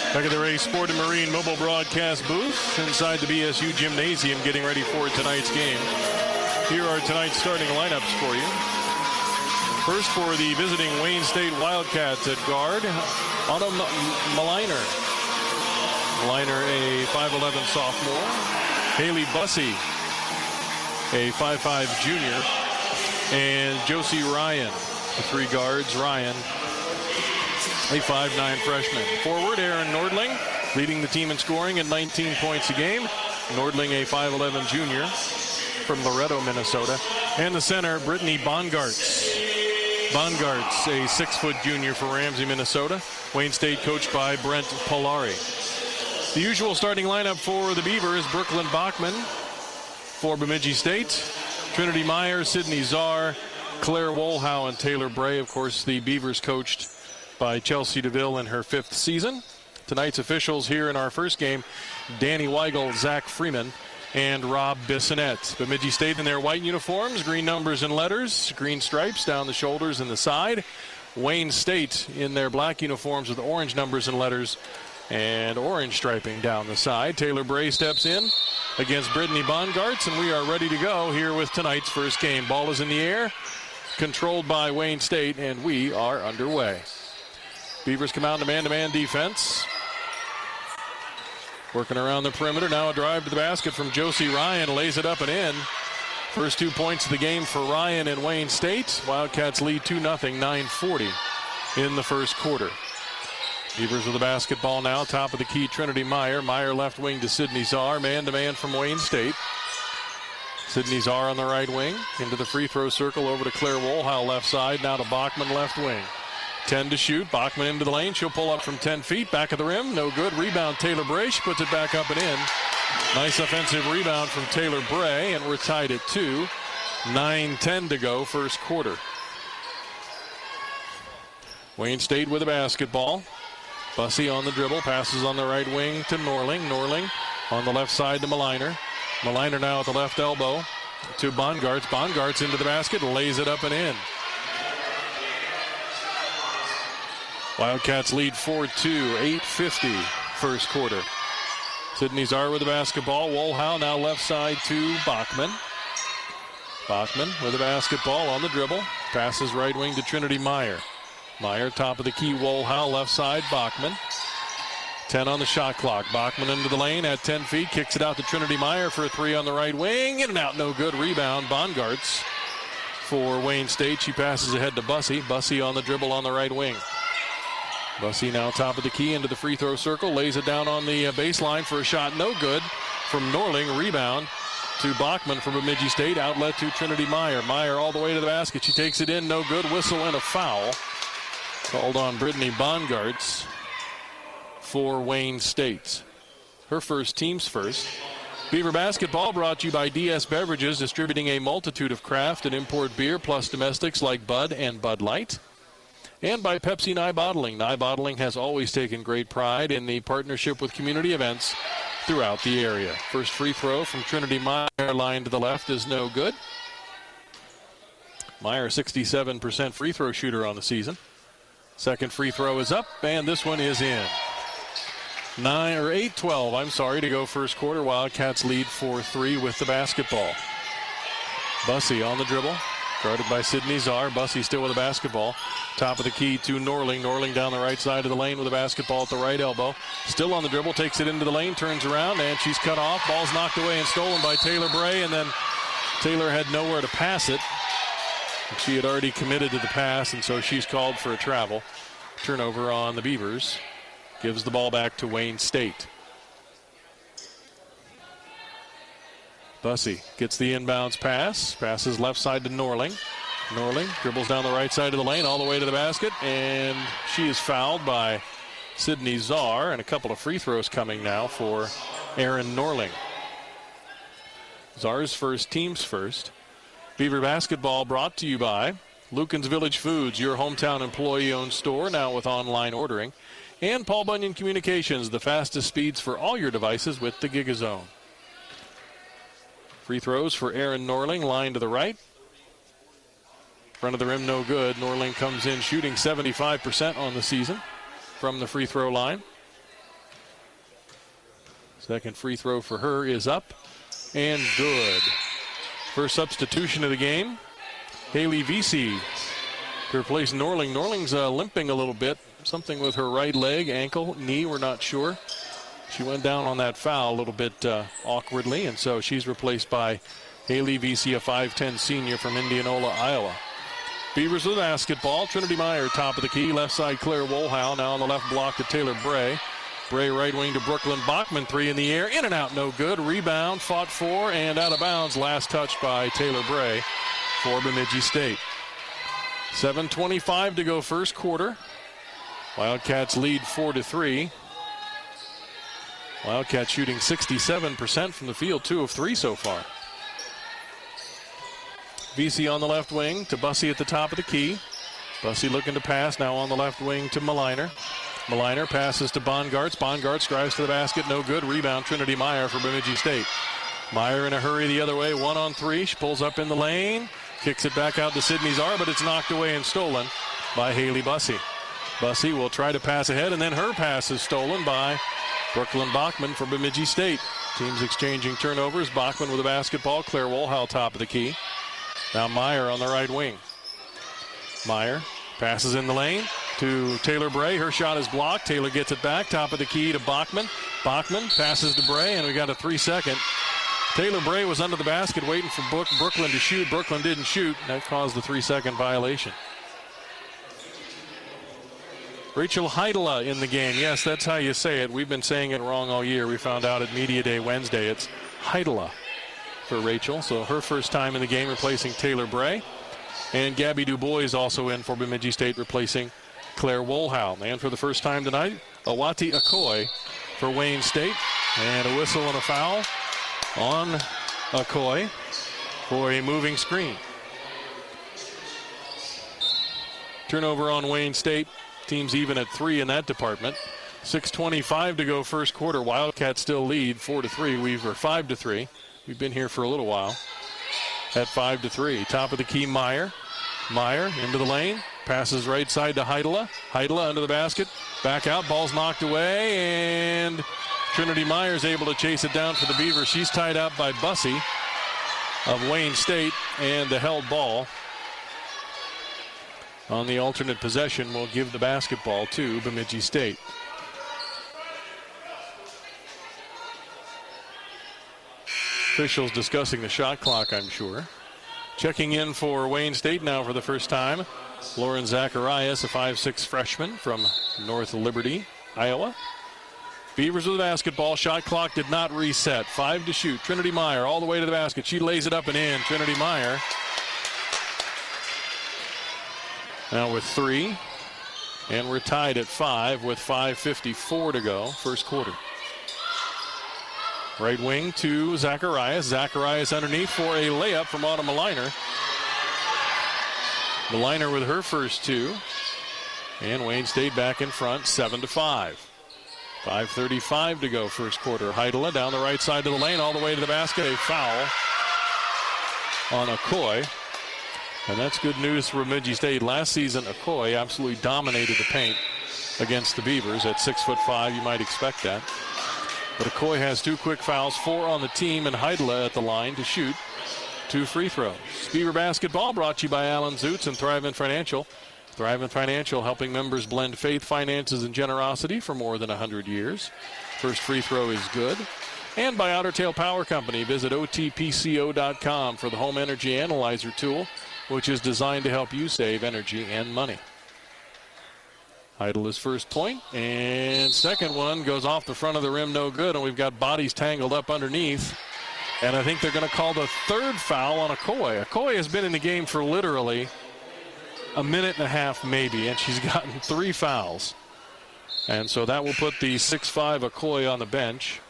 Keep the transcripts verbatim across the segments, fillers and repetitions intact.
Back at the Ray Sport and Marine mobile broadcast booth inside the B S U Gymnasium, getting ready for tonight's game. Here are tonight's starting lineups for you. First for the visiting Wayne State Wildcats at guard, Autumn Maliner. Maliner, a five eleven sophomore. Haley Bussey, a five five junior. And Josie Ryan, the three guards. Ryan, a five nine freshman. Forward, Aaron Nordling, leading the team in scoring at nineteen points a game. Nordling, a five eleven junior from Loretto, Minnesota. And the center, Brittany Bongartz. Bongartz, a six-foot junior for Ramsey, Minnesota. Wayne State coached by Brent Polari. The usual starting lineup for the Beavers: Brooklyn Bachman for Bemidji State, Trinity Meyer, Sydney Czar, Claire Wolhow, and Taylor Bray. Of course, the Beavers coached by Chelsea DeVille in her fifth season. Tonight's officials here in our first game: Danny Weigel, Zach Freeman, and Rob Bissonette. Bemidji State in their white uniforms, green numbers and letters, green stripes down the shoulders and the side. Wayne State in their black uniforms with orange numbers and letters and orange striping down the side. Taylor Bray steps in against Brittany Bongartz, and we are ready to go here with tonight's first game. Ball is in the air, controlled by Wayne State, and we are underway. Beavers come out in a man-to-man defense. Working around the perimeter. Now a drive to the basket from Josie Ryan. Lays it up and in. First two points of the game for Ryan and Wayne State. Wildcats lead two nothing, nine forty in the first quarter. Beavers with the basketball now. Top of the key, Trinity Meyer. Meyer left wing to Sydney Czar. Man-to-man from Wayne State. Sydney Czar on the right wing. Into the free throw circle. Over to Claire Wolhow left side. Now to Bachman left wing. ten to shoot. Bachman into the lane. She'll pull up from ten feet. Back of the rim. No good. Rebound Taylor Bray. She puts it back up and in. Nice offensive rebound from Taylor Bray. And we're tied at two. nine ten to go first quarter. Wayne State with the basketball. Bussey on the dribble. Passes on the right wing to Norling. Norling on the left side to Maliner. Maliner now at the left elbow to Bongartz. Bongartz into the basket. Lays it up and in. Wildcats lead four two, eight fifty first quarter. Sydney Czar with the basketball. Wolhow now left side to Bachman. Bachman with the basketball on the dribble. Passes right wing to Trinity Meyer. Meyer top of the key. Wolhow left side. Bachman. ten on the shot clock. Bachman into the lane at ten feet. Kicks it out to Trinity Meyer for a three on the right wing. In and out, no good. Rebound, Bongartz for Wayne State. She passes ahead to Bussey. Bussey on the dribble on the right wing. Bussey now top of the key into the free throw circle. Lays it down on the baseline for a shot. No good from Norling. Rebound to Bachman from Bemidji State. Outlet to Trinity Meyer. Meyer all the way to the basket. She takes it in. No good. Whistle and a foul. Called on Brittany Bongartz for Wayne State. Her first, team's first. Beaver basketball brought to you by D S Beverages, distributing a multitude of craft and import beer plus domestics like Bud and Bud Light. And by Pepsi Nye Bottling. Nye Bottling has always taken great pride in the partnership with community events throughout the area. First free throw from Trinity Meyer, line to the left, is no good. Meyer, sixty-seven percent free throw shooter on the season. Second free throw is up, and this one is in. Nine or eight twelve, I'm sorry, to go first quarter. Wildcats lead four three with the basketball. Bussey on the dribble. Guarded by Sydney Czar. Bussey still with the basketball. Top of the key to Norling. Norling down the right side of the lane with the basketball at the right elbow. Still on the dribble. Takes it into the lane. Turns around, and she's cut off. Ball's knocked away and stolen by Taylor Bray. And then Taylor had nowhere to pass it. She had already committed to the pass, and so she's called for a travel. Turnover on the Beavers. Gives the ball back to Wayne State. Bussey gets the inbounds pass. Passes left side to Norling. Norling dribbles down the right side of the lane all the way to the basket. And she is fouled by Sydney Czar. And a couple of free throws coming now for Aaron Norling. Czar's first, team's first. Beaver basketball brought to you by Lucan's Village Foods, your hometown employee-owned store, now with online ordering. And Paul Bunyan Communications, the fastest speeds for all your devices with the GigaZone. Free throws for Aaron Norling, line to the right. Front of the rim, no good. Norling comes in shooting seventy-five percent on the season from the free throw line. Second free throw for her is up and good. First substitution of the game, Haley Vesey to replace Norling. Norling's uh, limping a little bit, something with her right leg, ankle, knee, we're not sure. She went down on that foul a little bit uh, awkwardly, and so she's replaced by Haley Vesey, a five ten senior from Indianola, Iowa. Beavers with basketball. Trinity Meyer, top of the key. Left side, Claire Wohlhow. Now on the left block to Taylor Bray. Bray right wing to Brooklyn Bachman. Three in the air. In and out, no good. Rebound, fought for, and out of bounds. Last touch by Taylor Bray for Bemidji State. seven twenty-five to go first quarter. Wildcats lead four to three. Wildcats shooting sixty-seven percent from the field, two of three so far. Vesey on the left wing to Bussey at the top of the key. Bussey looking to pass, now on the left wing to Maliner. Maliner passes to Bongartz. Bongartz drives to the basket, no good. Rebound, Trinity Meyer for Bemidji State. Meyer in a hurry the other way, one on three. She pulls up in the lane, kicks it back out to Sydney Czar, but it's knocked away and stolen by Haley Bussey. Bussey will try to pass ahead, and then her pass is stolen by Brooklyn Bachman for Bemidji State. Teams exchanging turnovers. Bachman with the basketball. Claire Wohlhow top of the key. Now Meyer on the right wing. Meyer passes in the lane to Taylor Bray. Her shot is blocked. Taylor gets it back. Top of the key to Bachman. Bachman passes to Bray, and we got a three-second. Taylor Bray was under the basket waiting for Brooklyn to shoot. Brooklyn didn't shoot. That caused the three-second violation. Rachel Heidela in the game. Yes, that's how you say it. We've been saying it wrong all year. We found out at Media Day Wednesday. It's Heidela for Rachel. So her first time in the game replacing Taylor Bray. And Gabby Dubois is also in for Bemidji State replacing Claire Wohlhow. And for the first time tonight, Awati Akoi for Wayne State. And a whistle and a foul on Akoi for a moving screen. Turnover on Wayne State. Team's even at three in that department. six twenty-five to go first quarter. Wildcats still lead four to three. We've or five to three. We've been here for a little while. At five to three. Top of the key, Meyer. Meyer into the lane. Passes right side to Heidela. Heidela under the basket. Back out. Ball's knocked away. And Trinity Meyer is able to chase it down for the Beavers. She's tied up by Bussey of Wayne State. And the held ball on the alternate possession will give the basketball to Bemidji State. Officials discussing the shot clock, I'm sure. Checking in for Wayne State now for the first time, Lauren Zacharias, a five six freshman from North Liberty, Iowa. Beavers with the basketball. Shot clock did not reset. Five to shoot. Trinity Meyer all the way to the basket. She lays it up and in. Trinity Meyer now with three. And we're tied at five with five fifty-four to go, first quarter. Right wing to Zacharias. Zacharias underneath for a layup from Autumn Maliner. Maliner with her first two. And Wayne State back in front, seven to five. five thirty-five to go first quarter. Heidela down the right side of the lane, all the way to the basket. A foul on Akoi. And that's good news for Bemidji State. Last season, Akoi absolutely dominated the paint against the Beavers. At six foot five, you might expect that. But Akoi has two quick fouls, four on the team, and Heidela at the line to shoot two free throws. Beaver basketball brought to you by Alan Zoots and Thrivent Financial. Thrivent Financial helping members blend faith, finances, and generosity for more than one hundred years. First free throw is good. And by Otter Tail Power Company. Visit O T P C O dot com for the Home Energy Analyzer tool, which is designed to help you save energy and money. Heidela's first point, and second one goes off the front of the rim, no good, and we've got bodies tangled up underneath. And I think they're going to call the third foul on Akoi. Akoi has been in the game for literally a minute and a half maybe, and she's gotten three fouls. And so that will put the six five Akoi on the bench.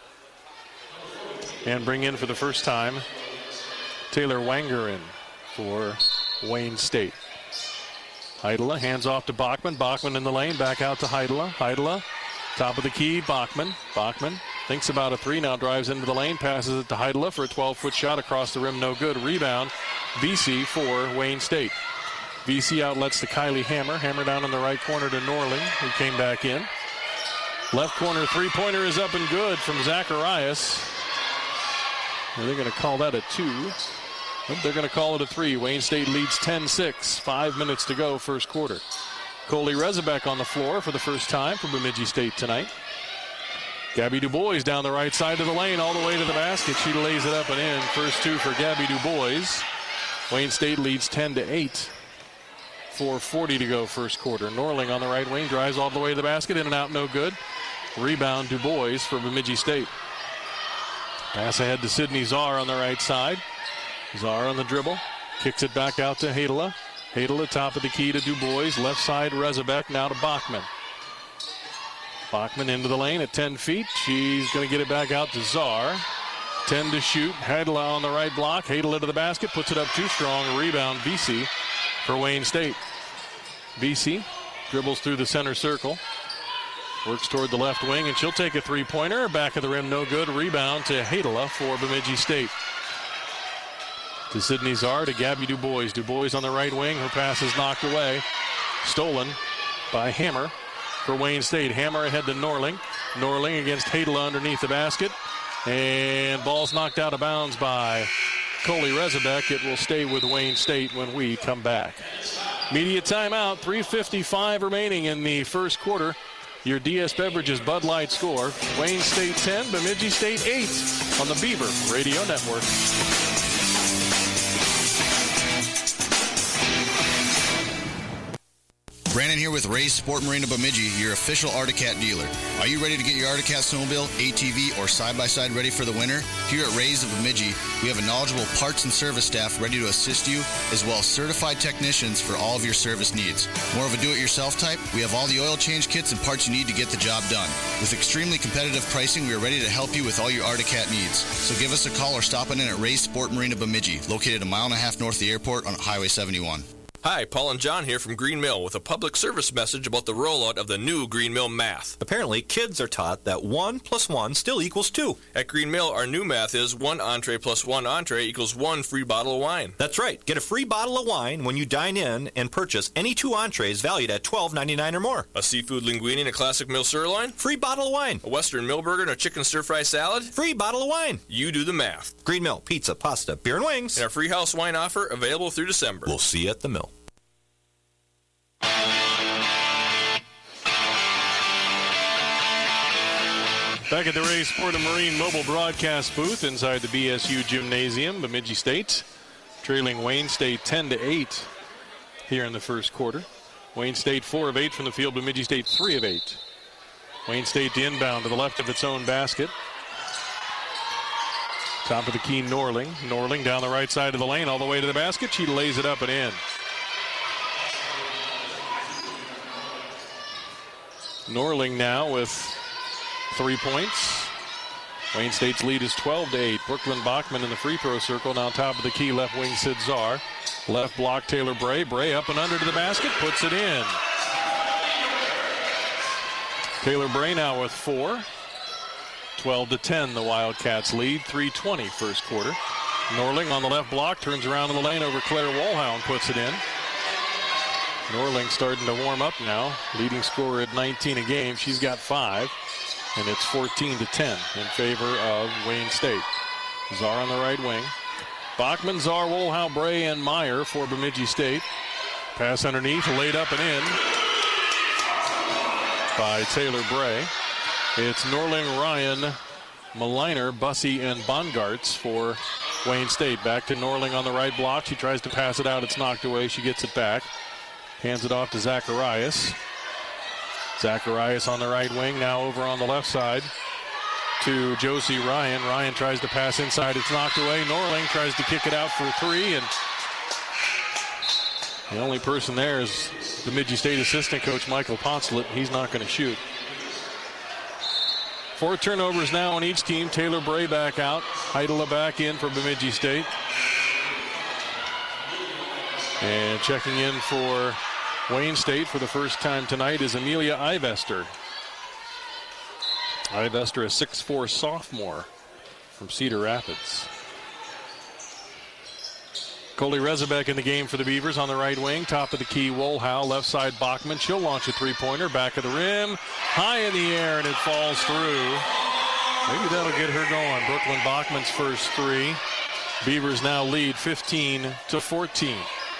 And bring in for the first time Taylor Wangerin for Wayne State. Heidela hands off to Bachman. Bachman in the lane, back out to Heidela. Heidela, top of the key, Bachman. Bachman thinks about a three, now drives into the lane, passes it to Heidela for a twelve-foot shot across the rim, no good. Rebound, Vesey for Wayne State. Vesey outlets to Kylie Hammer. Hammer down in the right corner to Norling, who came back in. Left corner three-pointer is up and good from Zacharias. They're going to call that a two. They're going to call it a three. Wayne State leads ten six. Five minutes to go, first quarter. Coley Rezebeck on the floor for the first time for Bemidji State tonight. Gabby DuBois down the right side of the lane all the way to the basket. She lays it up and in. First two for Gabby DuBois. Wayne State leads ten to eight. four forty to go, first quarter. Norling on the right wing, drives all the way to the basket. In and out, no good. Rebound DuBois for Bemidji State. Pass ahead to Sydney Czar on the right side. Czar on the dribble. Kicks it back out to Hadela. Hadela top of the key to DuBois. Left side Rezebeck now to Bachman. Bachman into the lane at ten feet. She's going to get it back out to Czar. ten to shoot. Hadela on the right block. Hadela to the basket. Puts it up too strong. Rebound V C for Wayne State. V C dribbles through the center circle. Works toward the left wing, and she'll take a three-pointer. Back of the rim, no good. Rebound to Hadela for Bemidji State. To Sydney Czar, to Gabby DuBois. DuBois on the right wing. Her pass is knocked away. Stolen by Hammer for Wayne State. Hammer ahead to Norling. Norling against Hadela underneath the basket. And ball's knocked out of bounds by Coley Rezebeck. It will stay with Wayne State when we come back. Media timeout. three fifty-five remaining in the first quarter. Your D S Beverages Bud Light score. Wayne State ten, Bemidji State eight on the Beaver Radio Network. Brandon here with Ray's Sport Marine of Bemidji, your official Articat dealer. Are you ready to get your Articat snowmobile, A T V, or side-by-side ready for the winter? Here at Ray's of Bemidji, we have a knowledgeable parts and service staff ready to assist you, as well as certified technicians for all of your service needs. More of a do-it-yourself type? We have all the oil change kits and parts you need to get the job done. With extremely competitive pricing, we are ready to help you with all your Articat needs. So give us a call or stop in at Ray's Sport Marine of Bemidji, located a mile and a half north of the airport on Highway seventy-one. Hi, Paul and John here from Green Mill with a public service message about the rollout of the new Green Mill Math. Apparently, kids are taught that one plus one still equals two. At Green Mill, our new math is one entree plus one entree equals one free bottle of wine. That's right. Get a free bottle of wine when you dine in and purchase any two entrees valued at twelve ninety-nine or more. A seafood linguine and a classic mill sirloin? Free bottle of wine. A Western mill burger and a chicken stir-fry salad? Free bottle of wine. You do the math. Green Mill, pizza, pasta, beer, and wings. And our free house wine offer available through December. We'll see you at the mill. Back at the Ray Sport and Marine mobile broadcast booth inside the B S U Gymnasium, Bemidji State trailing Wayne State ten to eight here in the first quarter. Wayne State four of eight from the field, Bemidji State three of eight. Wayne State to inbound to the left of its own basket. Top of the key, Norling. Norling down the right side of the lane all the way to the basket. She lays it up and in. Norling now with three points. Wayne State's lead is twelve to eight. Brooklyn Bachman in the free throw circle. Now top of the key, left wing Sid Czar. Left block Taylor Bray. Bray up and under to the basket, puts it in. Taylor Bray now with four. twelve to ten, the Wildcats lead. three twenty first quarter. Norling on the left block, turns around in the lane over Claire Wolhound, puts it in. Norling starting to warm up now. Leading scorer at nineteen a game. She's got five. And it's fourteen to ten in favor of Wayne State. Czar on the right wing. Bachman, Czar, Wolhound, Bray, and Meyer for Bemidji State. Pass underneath, laid up and in by Taylor Bray. It's Norling, Ryan, Maliner, Bussey, and Bongartz for Wayne State. Back to Norling on the right block. She tries to pass it out. It's knocked away. She gets it back. Hands it off to Zacharias. Zacharias on the right wing, now over on the left side to Josie Ryan. Ryan tries to pass inside. It's knocked away. Norling tries to kick it out for three, and the only person there is Bemidji State assistant coach Michael Poncelet. He's not going to shoot. Four turnovers now on each team. Taylor Bray back out. Heidela back in for Bemidji State. And checking in for Wayne State for the first time tonight is Amelia Ivester. Ivester, a six four sophomore from Cedar Rapids. Coley Rezabek in the game for the Beavers on the right wing. Top of the key, Wohlhow. Left side, Bachman. She'll launch a three-pointer. Back of the rim. High in the air, and it falls through. Maybe that'll get her going. Brooklyn Bachman's first three. Beavers now lead fifteen to fourteen.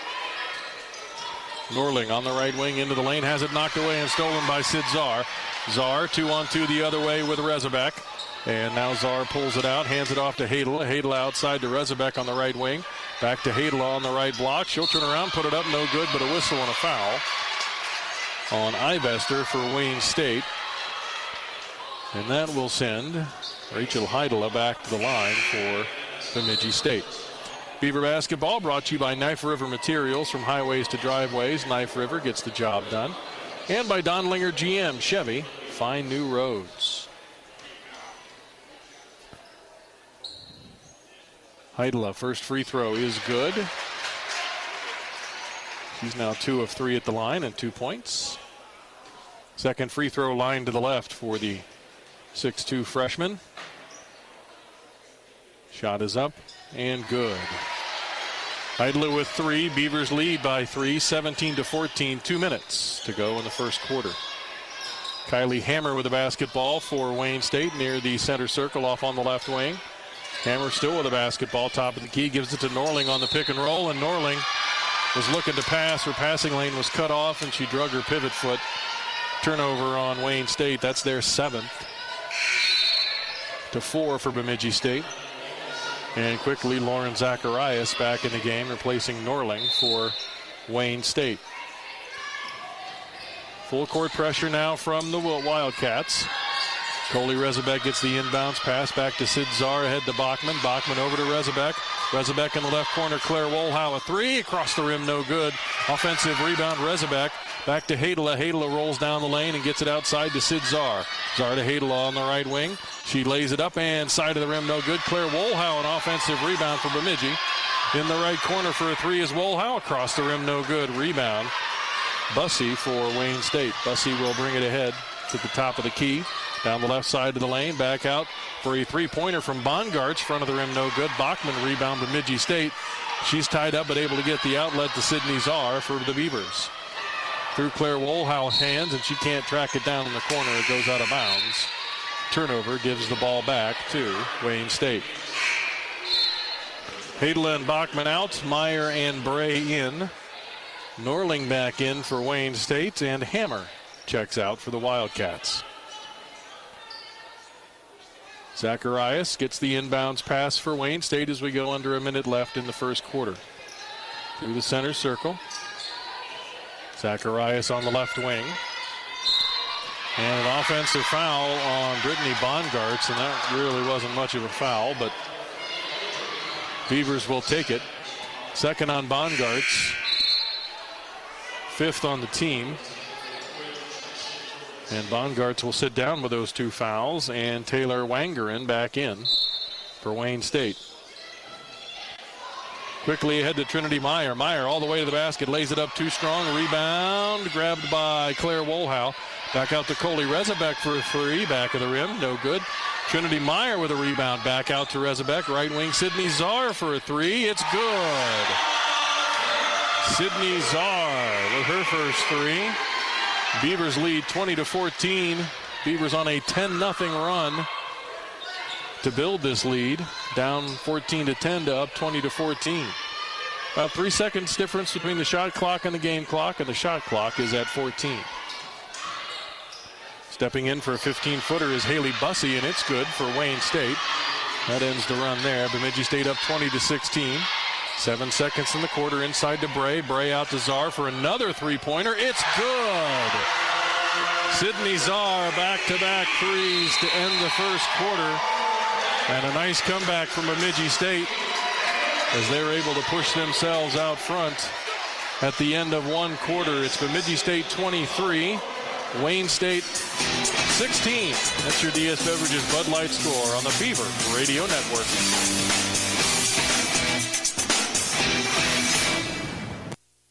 Norling on the right wing into the lane. Has it knocked away and stolen by Sid Czar. Czar two on two the other way with Rezabek. And now Czar pulls it out, hands it off to Hadela. Hadela outside to Rezabek on the right wing. Back to Hadela on the right block. She'll turn around, put it up, no good, but a whistle and a foul on Ivester for Wayne State. And that will send Rachel Hadela back to the line for Bemidji State. Beaver basketball brought to you by Knife River Materials. From highways to driveways, Knife River gets the job done. And by Donlinger G M Chevy, find new roads. Hadela, first free throw is good. She's now two of three at the line and two points. Second free throw line to the left for the six two freshman. Shot is up and good. Hadela with three. Beavers lead by three, seventeen to fourteen. Two minutes to go in the first quarter. Kylie Hammer with the basketball for Wayne State near the center circle off on the left wing. Hammer still with the basketball, top of the key, gives it to Norling on the pick and roll, and Norling was looking to pass. Her passing lane was cut off, and she drug her pivot foot. Turnover on Wayne State. That's their seventh. To four for Bemidji State. And quickly, Lauren Zacharias back in the game, replacing Norling for Wayne State. Full court pressure now from the Wildcats. Coley Rezabek gets the inbounds pass back to Sid Czar, ahead to Bachman. Bachman over to Rezabek. Rezabek in the left corner. Claire Wohlhow a three. Across the rim, no good. Offensive rebound, Rezabek. Back to Hadela. Hadela rolls down the lane and gets it outside to Sid Czar. Czar to Hadela on the right wing. She lays it up and side of the rim, no good. Claire Wohlhow, an offensive rebound for Bemidji. In the right corner for a three is Wohlhow. Across the rim, no good. Rebound, Bussey for Wayne State. Bussey will bring it ahead to the top of the key. Down the left side of the lane, back out for a three-pointer from Bongarts. Front of the rim, no good. Bachman rebound Bemidji State. She's tied up but able to get the outlet to Sydney Czar for the Beavers. Through Claire Wohlhow's hands, and she can't track it down in the corner. It goes out of bounds. Turnover gives the ball back to Wayne State. Hadela and Bachman out. Meyer and Bray in. Norling back in for Wayne State, and Hammer checks out for the Wildcats. Zacharias gets the inbounds pass for Wayne State as we go under a minute left in the first quarter. Through the center circle. Zacharias on the left wing. And an offensive foul on Brittany Bongarts, and that really wasn't much of a foul, but Beavers will take it. Second on Bongarts. Fifth on the team. And Bongarts will sit down with those two fouls, and Taylor Wangerin back in for Wayne State. Quickly ahead to Trinity Meyer. Meyer all the way to the basket, lays it up too strong. Rebound grabbed by Claire Wohlhow. Back out to Coley Rezabek for a three. Back of the rim, no good. Trinity Meyer with a rebound. Back out to Rezabek. Right wing, Sydney Czar for a three. It's good. Sydney Czar with her first three. Beavers lead twenty to fourteen. Beavers on a ten nothing run to build this lead. Down fourteen to ten to up twenty to fourteen. About three seconds difference between the shot clock and the game clock, and the shot clock is at fourteen. Stepping in for a fifteen-footer is Haley Bussey, and it's good for Wayne State. That ends the run there. Bemidji State up twenty to sixteen. Seven seconds in the quarter, inside to Bray. Bray out to Czar for another three-pointer. It's good. Sydney Czar back-to-back threes to end the first quarter. And a nice comeback from Bemidji State as they're able to push themselves out front at the end of one quarter. It's Bemidji State twenty-three, Wayne State sixteen. That's your D S Beverages Bud Light score on the Beaver Radio Network.